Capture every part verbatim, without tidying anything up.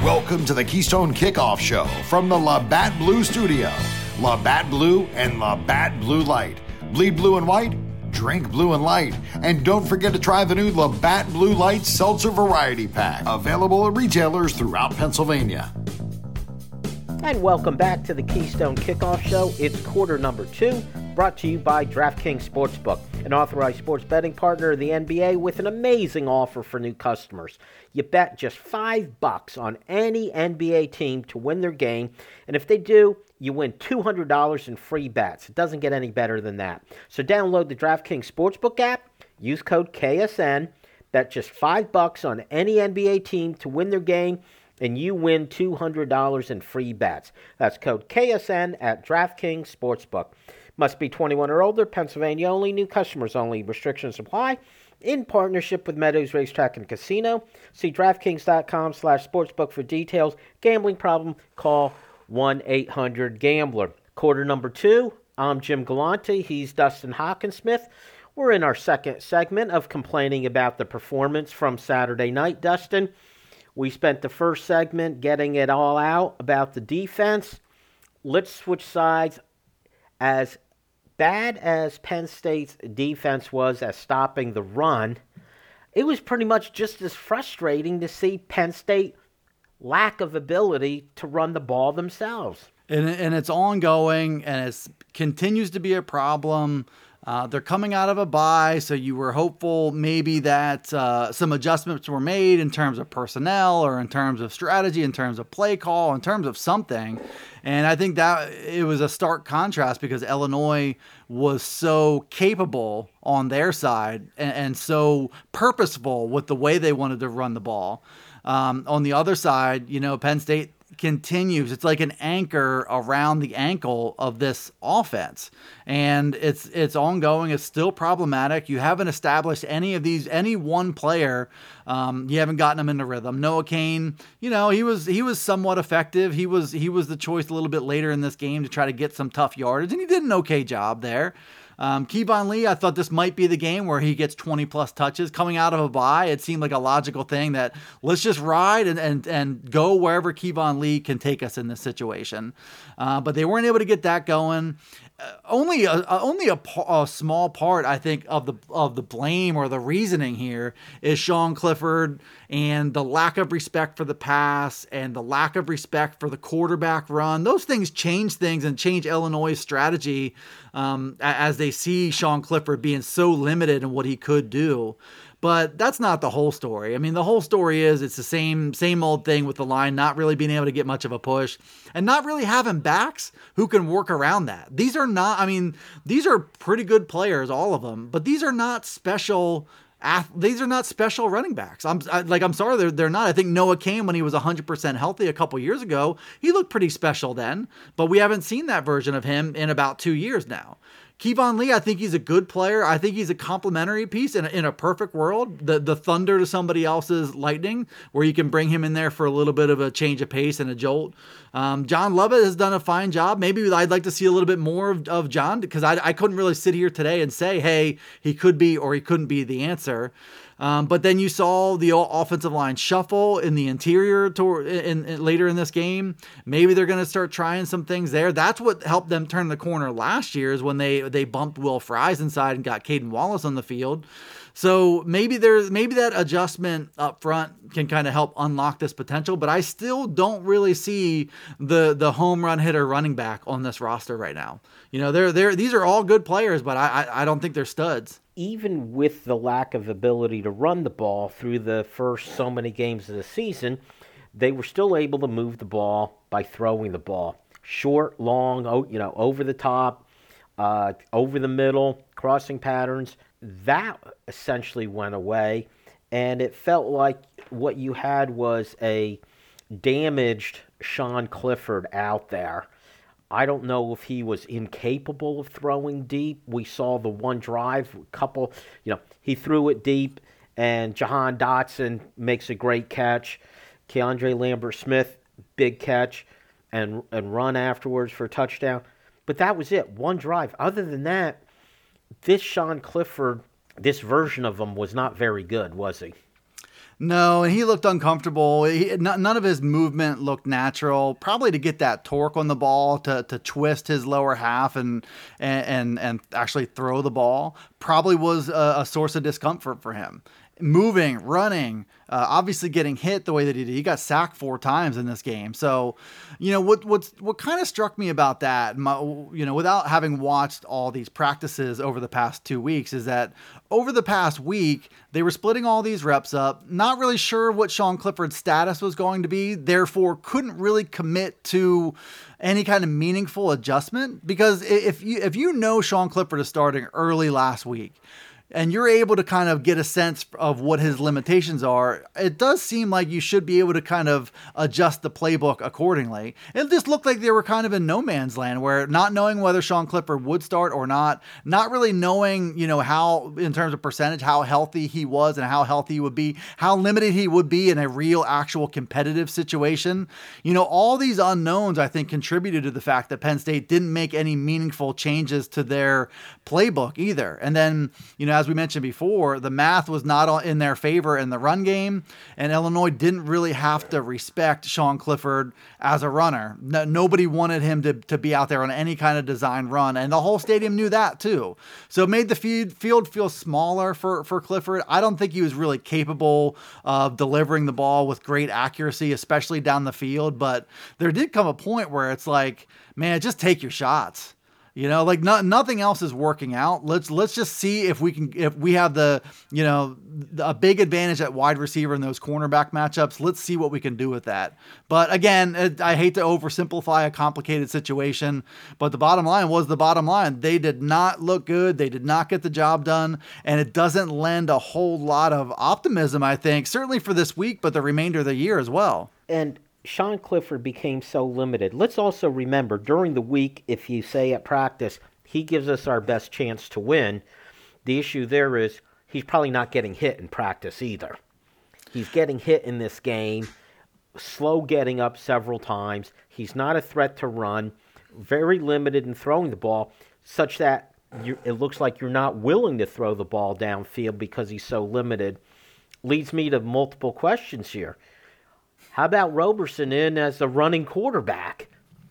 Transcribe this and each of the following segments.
Welcome to the Keystone Kickoff Show from the Labatt Blue Studio. Labatt Blue and Labatt Blue Light. Bleed blue and white, drink blue and light. And don't forget to try the new Labatt Blue Light Seltzer Variety Pack. Available at retailers throughout Pennsylvania. And welcome back to the Keystone Kickoff Show. It's quarter number two, brought to you by DraftKings Sportsbook, an authorized sports betting partner of the N B A with an amazing offer for new customers. You bet just five bucks on any N B A team to win their game, and if they do, you win two hundred dollars in free bets. It doesn't get any better than that. So download the DraftKings Sportsbook app, use code K S N, bet just five bucks on any N B A team to win their game, and you win two hundred dollars in free bets. That's code K S N at DraftKings Sportsbook. Must be twenty-one or older, Pennsylvania only, new customers only. Restrictions apply. In partnership with Meadows Racetrack and Casino. See DraftKings.com slash sportsbook for details. Gambling problem, call one eight hundred gambler. Quarter number two, I'm Jim Galante. He's Dustin Hockensmith. We're in our second segment of complaining about the performance from Saturday night, Dustin. We spent the first segment getting it all out about the defense. Let's switch sides. As bad as Penn State's defense was at stopping the run, it was pretty much just as frustrating to see Penn State lack of ability to run the ball themselves. And, and it's ongoing, and it continues to be a problem. Uh, they're coming out of a bye, so you were hopeful maybe that uh, some adjustments were made in terms of personnel or in terms of strategy, in terms of play call, in terms of something. And I think that it was a stark contrast because Illinois was so capable on their side and, and so purposeful with the way they wanted to run the ball. Um, on the other side, you know, Penn State continues. It's like an anchor around the ankle of this offense, and it's it's ongoing. It's still problematic. You haven't established any of these, any one player. Um, you haven't gotten them into rhythm. Noah Cain, you know, he was he was somewhat effective. He was he was the choice a little bit later in this game to try to get some tough yardage, and he did an okay job there. Um, Kevon Lee, I thought this might be the game where he gets twenty plus touches coming out of a bye. It seemed like a logical thing that let's just ride and and, and go wherever Kevon Lee can take us in this situation. Uh, but they weren't able to get that going. Uh, only a, uh, only a, a small part, I think, of the of the blame or the reasoning here is Sean Clifford and the lack of respect for the pass and the lack of respect for the quarterback run. Those things change things and change Illinois' strategy um, as they see Sean Clifford being so limited in what he could do. But that's not the whole story. I mean, the whole story is it's the same same old thing with the line not really being able to get much of a push and not really having backs who can work around that. These are not, I mean, these are pretty good players, all of them, but these are not special These are not special running backs. I'm I, like, I'm sorry, they're, they're not. I think Noah Cain, when he was one hundred percent healthy a couple years ago, he looked pretty special then, but we haven't seen that version of him in about two years now. Kevon Lee, I think he's a good player. I think he's a complementary piece in a, in a perfect world. The the thunder to somebody else's lightning, where you can bring him in there for a little bit of a change of pace and a jolt. Um, John Lovett has done a fine job. Maybe I'd like to see a little bit more of, of John, because I, I couldn't really sit here today and say, hey, he could be or he couldn't be the answer. Um, but then you saw the offensive line shuffle in the interior to, in, in, later in this game. Maybe they're going to start trying some things there. That's what helped them turn the corner last year, is when they, they bumped Will Fries inside and got Caden Wallace on the field. So maybe there's maybe that adjustment up front can kind of help unlock this potential, but I still don't really see the the home run hitter running back on this roster right now. You know, they're they're these are all good players, but I I, I don't think they're studs. Even with the lack of ability to run the ball through the first so many games of the season, they were still able to move the ball by throwing the ball. Short, long, you know, over the top, uh, over the middle, crossing patterns. That essentially went away, and it felt like what you had was a damaged Sean Clifford out there. I don't know if he was incapable of throwing deep. We saw the one drive, couple, you know, he threw it deep, and Jahan Dotson makes a great catch. Keandre Lambert-Smith, big catch, and and run afterwards for a touchdown. But that was it, one drive. Other than that, this Sean Clifford, this version of him was not very good, was he? No, and he looked uncomfortable. He, n- none of his movement looked natural. Probably to get that torque on the ball to to twist his lower half and and and, and actually throw the ball probably was a, a source of discomfort for him. Moving, running, uh, obviously getting hit the way that he did. He got sacked four times in this game. So, you know, what what's, what kind of struck me about that, my, you know, without having watched all these practices over the past two weeks, is that over the past week, they were splitting all these reps up, not really sure what Sean Clifford's status was going to be, therefore couldn't really commit to any kind of meaningful adjustment. Because if you, if you know Sean Clifford is starting early last week, and you're able to kind of get a sense of what his limitations are, it does seem like you should be able to kind of adjust the playbook accordingly. It just looked like they were kind of in no man's land, where not knowing whether Sean Clifford would start or not, not really knowing, you know, how, in terms of percentage, how healthy he was and how healthy he would be, how limited he would be in a real, actual competitive situation. You know, all these unknowns, I think, contributed to the fact that Penn State didn't make any meaningful changes to their playbook either. And then, you know, as we mentioned before, the math was not in their favor in the run game, and Illinois didn't really have to respect Sean Clifford as a runner. No, nobody wanted him to, to be out there on any kind of design run, and the whole stadium knew that too. So it made the field feel smaller for, for Clifford. I don't think he was really capable of delivering the ball with great accuracy, especially down the field, but there did come a point where it's like, man, just take your shots. You know, like no, nothing else is working out. Let's let's just see if we can, if we have the, you know, a big advantage at wide receiver in those cornerback matchups. Let's see what we can do with that. But again, it, I hate to oversimplify a complicated situation, but the bottom line was the bottom line. They did not look good. They did not get the job done. And it doesn't lend a whole lot of optimism, I think, certainly for this week, but the remainder of the year as well. And Sean Clifford became so limited. Let's also remember, during the week, if you say at practice, he gives us our best chance to win, the issue there is he's probably not getting hit in practice either. He's getting hit in this game, slow getting up several times. He's not a threat to run, very limited in throwing the ball, such that you, it looks like you're not willing to throw the ball downfield because he's so limited. Leads me to multiple questions here. How about Roberson in as the running quarterback,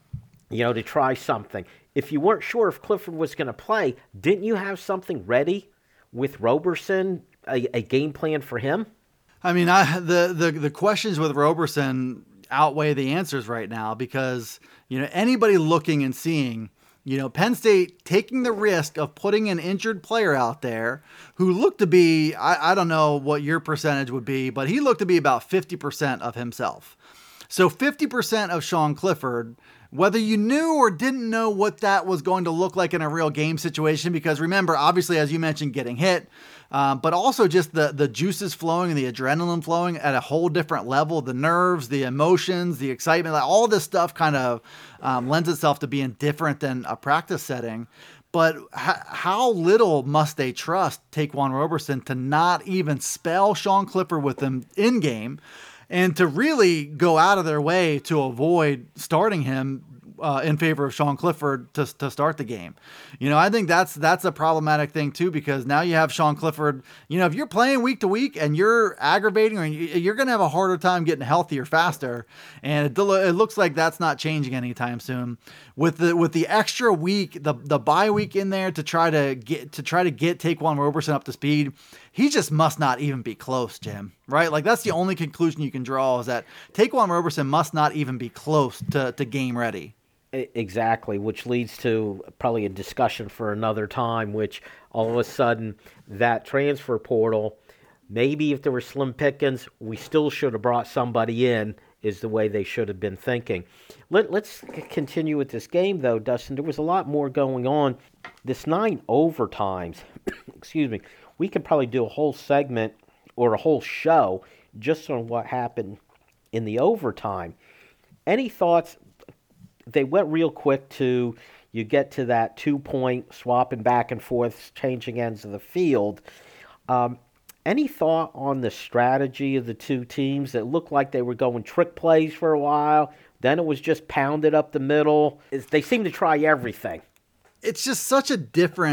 you know, to try something? If you weren't sure if Clifford was going to play, didn't you have something ready with Roberson, a, a game plan for him? I mean, I, the, the, the questions with Roberson outweigh the answers right now because, you know, anybody looking and seeing, you know, Penn State taking the risk of putting an injured player out there who looked to be, I, I don't know what your percentage would be, but he looked to be about fifty percent of himself. So fifty percent of Sean Clifford, whether you knew or didn't know what that was going to look like in a real game situation, because remember, obviously, as you mentioned, getting hit, um, but also just the, the juices flowing and the adrenaline flowing at a whole different level, the nerves, the emotions, the excitement, like all this stuff kind of um, lends itself to being different than a practice setting. But h- how little must they trust Taquan Roberson to not even spell Sean Clifford with them in game, and to really go out of their way to avoid starting him uh, in favor of Sean Clifford to to start the game. You know, I think that's that's a problematic thing too, because now you have Sean Clifford. You know, if you're playing week to week and you're aggravating, or you're going to have a harder time getting healthier faster, and it, it looks like that's not changing anytime soon. With the with the extra week, the the bye week in there to try to get to try to get Taquan Roberson up to speed, he just must not even be close, Jim. Right? Like that's the only conclusion you can draw, is that Taquan Roberson must not even be close to, to game ready. Exactly, which leads to probably a discussion for another time, which all of a sudden that transfer portal, maybe if there were slim pickings, we still should have brought somebody in, is the way they should have been thinking. Let, let's continue with this game, though, Dustin. There was a lot more going on. This nine overtimes, excuse me, we could probably do a whole segment or a whole show just on what happened in the overtime. Any thoughts? They went real quick to, you get to that two-point swapping back and forth, changing ends of the field. Um, any thought on the strategy of the two teams? That looked like they were going trick plays for a while. Then it was just pounded up the middle. It's, they seem to try everything. It's just such a different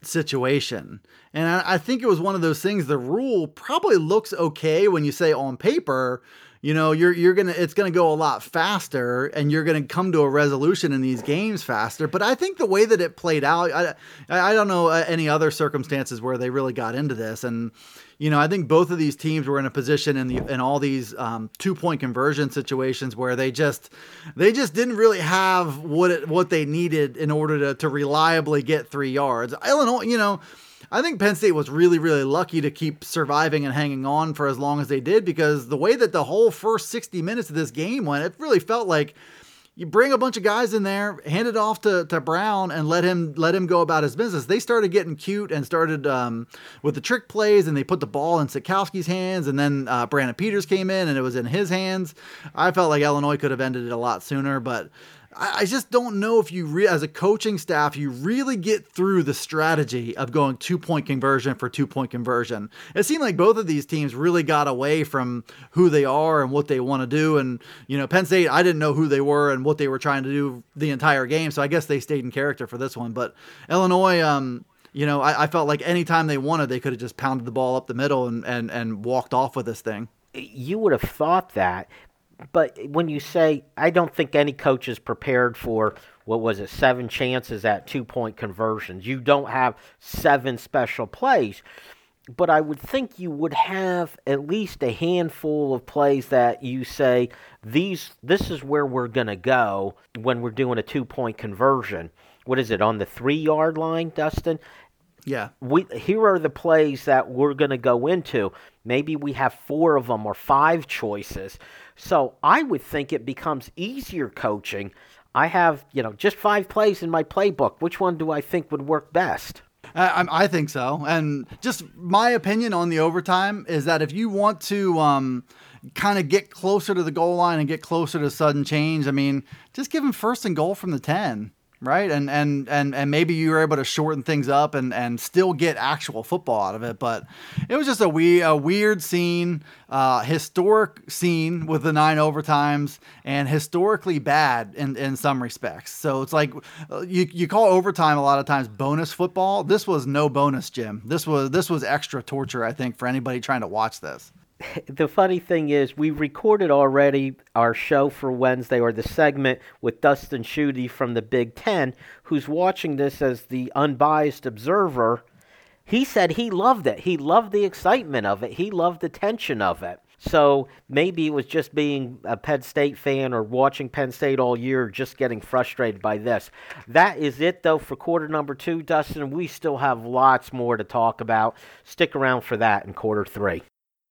situation. And I, I think it was one of those things, the rule probably looks okay when you say on paper, you know, you're you're gonna it's gonna go a lot faster, and you're gonna come to a resolution in these games faster. But I think the way that it played out, I I don't know any other circumstances where they really got into this. And you know, I think both of these teams were in a position in the in all these um, two point conversion situations where they just they just didn't really have what it, what they needed in order to to reliably get three yards. Illinois, you know. I think Penn State was really, really lucky to keep surviving and hanging on for as long as they did, because the way that the whole first sixty minutes of this game went, it really felt like you bring a bunch of guys in there, hand it off to, to Brown, and let him let him go about his business. They started getting cute and started um, with the trick plays, and they put the ball in Sikowski's hands, and then uh, Brandon Peters came in, and it was in his hands. I felt like Illinois could have ended it a lot sooner, but I just don't know if you, re- as a coaching staff, you really get through the strategy of going two-point conversion for two-point conversion. It seemed like both of these teams really got away from who they are and what they want to do. And, you know, Penn State, I didn't know who they were and what they were trying to do the entire game, so I guess they stayed in character for this one. But Illinois, um, you know, I, I felt like anytime they wanted, they could have just pounded the ball up the middle and, and, and walked off with this thing. You would have thought that. But when you say, I don't think any coach is prepared for, what was it, seven chances at two-point conversions. You don't have seven special plays. But I would think you would have at least a handful of plays that you say, these, this is where we're going to go when we're doing a two-point conversion. What is it, on the three-yard line, Dustin? Yeah. We here are the plays that we're going to go into. Maybe we have four of them or five choices. So I would think it becomes easier coaching. I have, you know, just five plays in my playbook. Which one do I think would work best? I, I think so. And just my opinion on the overtime is that if you want to um, kind of get closer to the goal line and get closer to sudden change, I mean, just give them first and goal from the ten. Right. And, and, and, and maybe you were able to shorten things up and, and still get actual football out of it. But it was just a, we, a weird scene, uh, historic scene with the nine overtimes, and historically bad in, in some respects. So it's like you, you call overtime a lot of times bonus football. This was no bonus, Jim. This was, this was extra torture, I think, for anybody trying to watch this. The funny thing is, we recorded already our show for Wednesday, or the segment with Dustin Schutte from the Big Ten, who's watching this as the unbiased observer. He said he loved it. He loved the excitement of it. He loved the tension of it. So maybe it was just being a Penn State fan or watching Penn State all year, just getting frustrated by this. That is it, though, for quarter number two, Dustin. We still have lots more to talk about. Stick around for that in quarter three.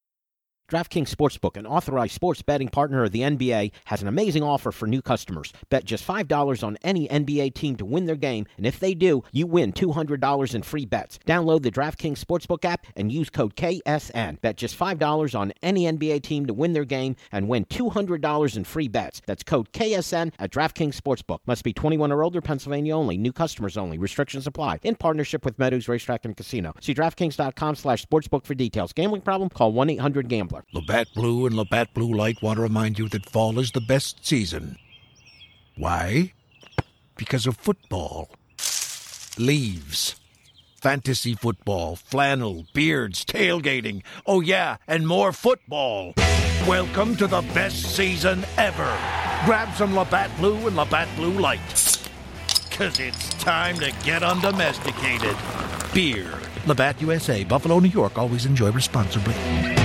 DraftKings Sportsbook, an authorized sports betting partner of the N B A, has an amazing offer for new customers. Bet just five dollars on any N B A team to win their game, and if they do, you win two hundred dollars in free bets. Download the DraftKings Sportsbook app and use code K S N. Bet just five dollars on any N B A team to win their game and win two hundred dollars in free bets. That's code K S N at DraftKings Sportsbook. Must be twenty-one or older, Pennsylvania only. New customers only. Restrictions apply. In partnership with Meadows Racetrack and Casino. See DraftKings.com slash sportsbook for details. Gambling problem? Call one eight hundred gambler. Labatt Blue and Labatt Blue Light want to remind you that fall is the best season. Why? Because of football. Leaves. Fantasy football, flannel, beards, tailgating. Oh yeah, and more football. Welcome to the best season ever. Grab some Labatt Blue and Labatt Blue Light. Cause it's time to get undomesticated. Beer. Labatt U S A, Buffalo, New York. Always enjoy responsibly.